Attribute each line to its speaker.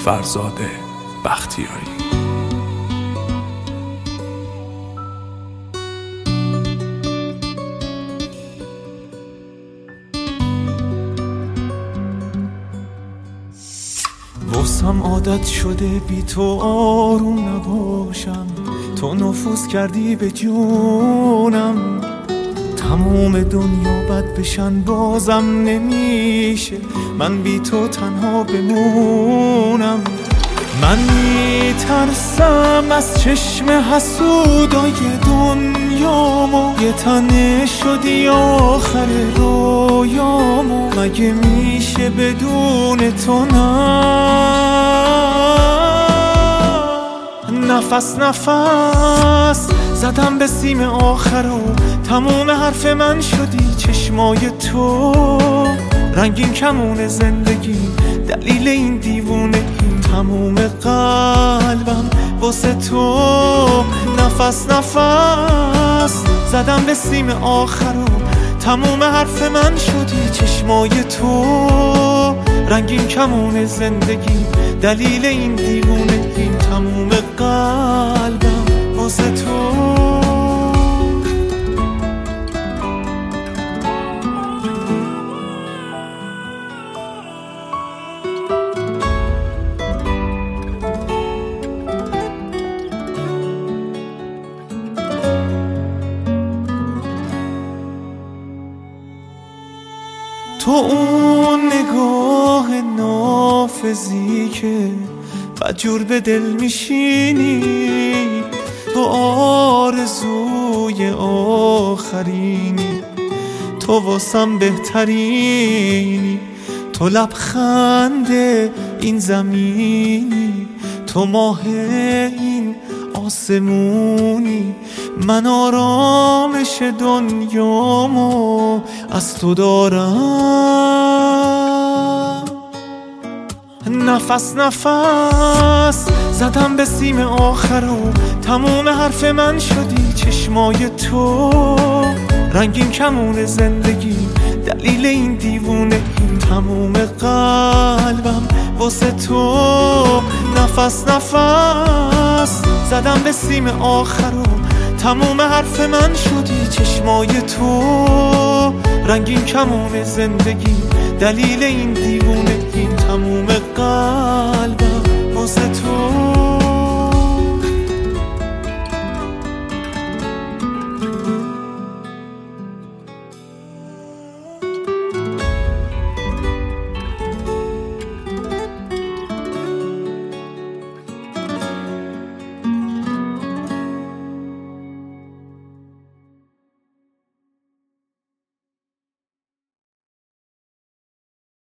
Speaker 1: فرزاد بختیاری.
Speaker 2: واسم عادت شده بی تو آروم نباشم، تو نفوذ کردی به جونم، تمام دنیا بد بشن بازم نمیشه من بی تو تنها بمونم. من میترسم از چشم حسودای دنیامو، یه تنه شدی آخر رویامو، مگه میشه بدون تو نفس نفس زدم به سیم آخر و تموم حرف من شدی چشمای تو، رنگین کمون زندگی دلیل این دیوونه، این تموم قلبم واسه تو. نفس نفس زدم به سیم آخر و تموم حرف من شدی چشمای تو، رنگین کمون زندگی دلیل این دیوونه، این تموم قلبم واسه تو. تو اون نگاه نافذی که بدجور به دل میشینی، تو آرزوی آخرینی، تو واسم بهترینی، تو لبخند این زمینی، تو ماه این آسمونی، من آرامش دنیامو از تو دارم. نفس نفس زدم به سیم آخر و تموم حرف من شدی چشمای تو، رنگین کمون زندگی دلیل این دیوونه، این تموم قلبم واسه تو. نفس نفس زدم به سیم آخر و تموم حرف من شدی چشمای تو، رنگین کمون زندگی دلیل این دیوونه، این تموم قلبم واسه تو.